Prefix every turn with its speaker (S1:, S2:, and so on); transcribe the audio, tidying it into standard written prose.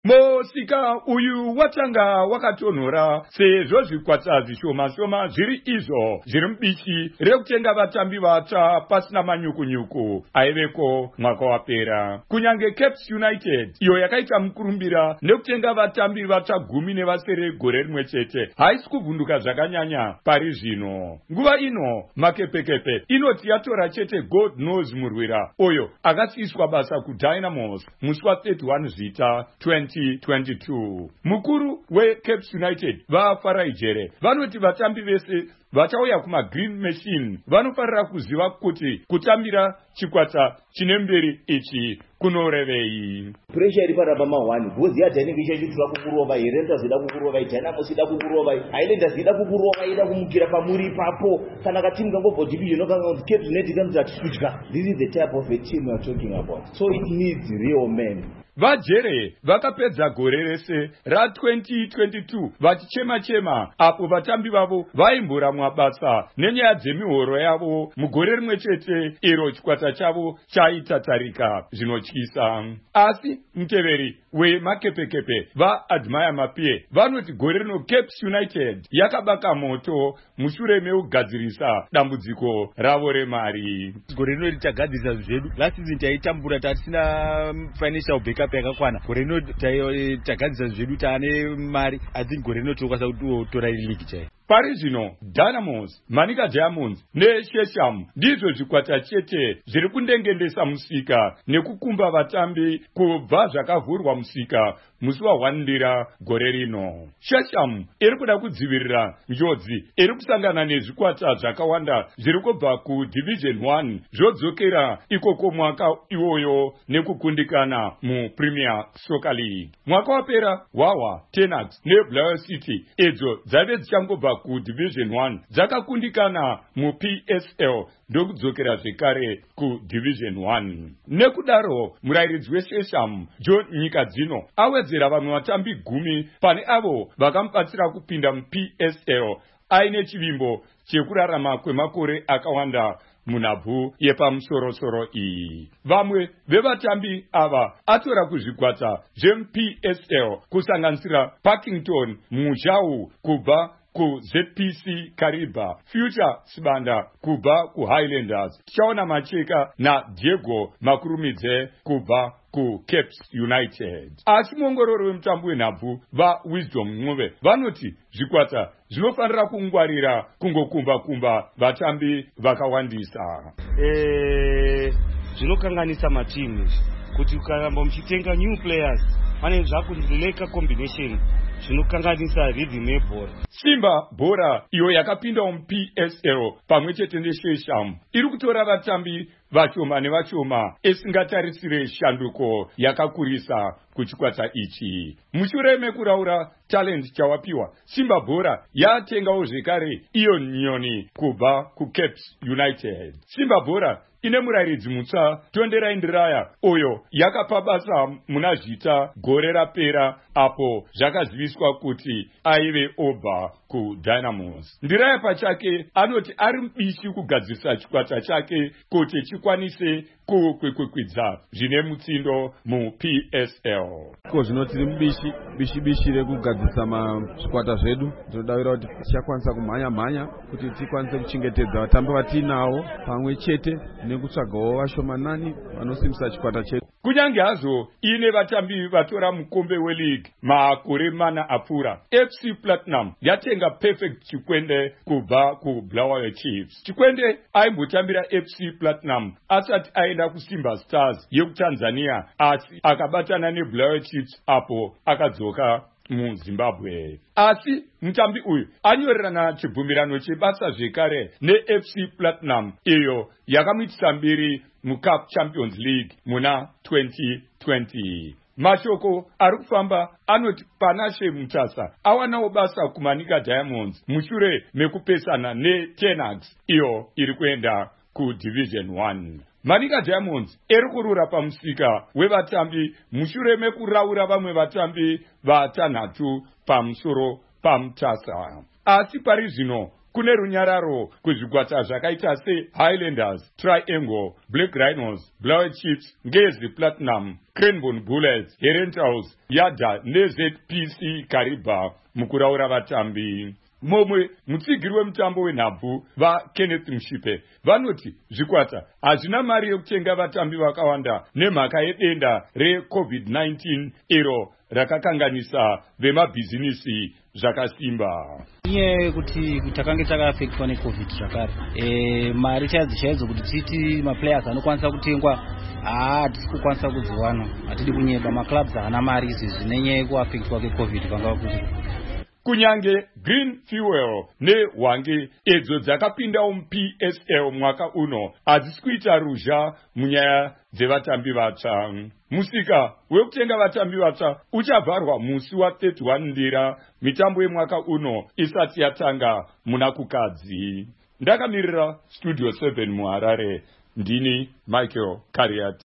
S1: Mosika uyu watanga wakatonhora sezvo zvikwata zvishoma-shoma zviri izvo zviri mubichi rekutenga vatambi vatsva pasina manyukunyuku aiveko mwaka wapera. Kunyange Caps United iyo yakaita mukurumbira nekutenga vatambi vatsva 10 vasere gore rimwe chete haisi kuvhunduka zvakanyanya pari zvino. Nguva ino makepekepe inoti yatora chete God knows murwira oyo akasiiswa basa kuDynamos musi wa31 Zvita 2022. Mukuru weCaps United vaFarai Jere vanoti vatambi vese vachauya kumaGreen Machine vanofarira kuziva kuti kutambira chikwata chine mberi ichi kunorevei.
S2: Pressure iri parapa ma1 gozi yacho inenge ichiitwa kukurova Rangers ida kukurova Dynamos ida kukurova Highlanders ida kukurova ida kumukira pamuri ipapo kana katimu kangobva division okanga Caps United kanzi atisudya. This is the type of a team we are talking about, so it needs real men.
S1: Vajere vakapedza gore rese ra2022 vachichema-chema apo vatambi vavo vaimboramwa basa nenyaya dzemihoro yavo mugore rimwe chete iro chikwata chavo chaitatarika zvinotyisa. Asi muteveri wemakepekepe vaAdmire Mapie vanoti gore rino Caps United yakabaka moto mushure meugadzirisa dambudziko ravo remari.
S3: Gore rino richagadzirisa zvedu. Last season taitambura tasina financial backup yakakwana. Gore rino tagadzirisa zvedu taane mari asi gore rino tokwanisa kutora league chai.
S1: Pari zvino Dynamos, Manika Diamonds neShesham ndizvo zvikwata chete zviri kundengendesa musika nekukumba vatambi kubva zvakavhurwa musika musi wa1 Ndira gore rino. Shesham iri kuda kudzivirira njodzi iri kusangana nezvikwata zvakawanda zviri kubva kuDivision 1 zvodzokera ikoko mwaka iwoyo nekukundikana muPremier Soccer League. Mwaka wapera Wawa, Tenax neBlair City edzo dzave dzichangobva kuDivision 1 dzakakundikana muPSL ndokudzokera zvekare kuDivision 1. Nekudaro murairidzi weShesham John Nyikadzino awedzera vamwe vatambi 10 pane avo vakamubatsira kupinda muPSL aine chivimbo chekurarama kwemakore akawanda munhabvu yepamusorosoro iyi. Vamwe vevatambi ava atora kuzvikwata zvemuPSL kusanganisira Parkington Mujau kubva kuZPC Kariba, Future Sibanda kubva kuHighlanders, Tichaona Macheka na Diego Makurumidze kubva kuCaps United. Asi muongororo wemutambo wenhabvu vaWisdom Ncube vanoti zvikwata zvinofanira kungwarira kungokumba vatambi vakawandisa.
S4: Zvinokanganisa matimu kuti ukaramba muchitenga new players vane zvakuti leka combination zvinokanganisa rhythm yebhora.
S1: Simba Bora iyo yakapinda muPSL pamwe chete neShesham iri kutora vatambi vachoma nevachoma esingatarisire shanduko yakakurisa kuchikwata ichi. Mushure mekuraura talent chawapiwa, Simba Bora yatengawo zvekare Ion Nyoni kubva kuCaps United. Simba Bora ine murairidzi mutsva Tonderai Ndiraya oyo yakapa basa muna Zvita gore rapera apo zvakaziviswa kuti aive obva kuDynamos. Ndiraya pachake anoti ari mubishi kugadzirisa chikwata chake kuti chikwanise kukwikwidza zvine mutsindo muPSL.
S5: Zvino tiri mubishi rekugadzirisa zvikwata zvedu tinodavira kuti tichakwanisa kumhanya kuti tikwanise kuchengetedza vatambi vatinawo pamwe chete nekutsvagawo vashomanani vanosimbisa chikwata chedu.
S1: Kunyange hazvo ine vatambi vatora mukombe weLeague makore mana apfuura, FC Platinum yatenga Perfect Chikwende kubva kuBulawayo Chiefs. Chikwende aimbotambira FC Platinum asati aenda kuSimba Stars yekuTanzania asi akabatana neBulawayo Chiefs apo akadzoka muZimbabwe. Asi mutambi uyu anyorerana chibvumirano chebasa zvekare neFC Platinum iyo yakamuitisa mbiri muCup Champions League muna 2020. Mashoko ari kufamba anoti Panashe Mutasa awanawo basa kuManika Diamonds mushure mekupesana neTenax iyo iri kuenda kuDivision 1. Manika Diamonds eri kurura pamusika wevatambi mushure mekuraura vamwe vatambi vatanhatu pamusoro pamutasa. Asi pari zvino kune runyararo kuzvikwata zvakaita seHighlanders, Triangle, Black Rhinos, Blower Chiefs, Ngezi Platinum, Cranbourne Bullets, Herentals, Yada neZPC Kariba mukuraura vatambi. Momwe mutsigiri wemutambo wenhabvu vaKenneth Mushipe vanoti zvikwata hazvina mari yekutenga vatambi vakawanda nemhaka yedenda reCovid-19 iro rakakanganisa vemabhizinisi zvakasimba.
S6: Iye kuti takange takaafektwa neCovid zvakare. Mari chaidzo kuti titi maplayers anokwanisa kutengwa hatisi kukwanisa kudziwana. Hatidi kunyeba maclubs haana mari izvi nenyaya yekuafektwa kweCovid kwanga kuti
S1: kunyange Green Fuel neHwange edzo dzakapindawo muPSL mwaka uno hadzisi kuita ruzha munyaya dzevatambi vatsva. Musika wekutenga vatambi vatsva uchavharwa musi wa31 Ndira mitambo yemwaka uno isati yatanga muna kukadzi. Ndakamirira Studio 7 muHarare, ndini Michael Kariat.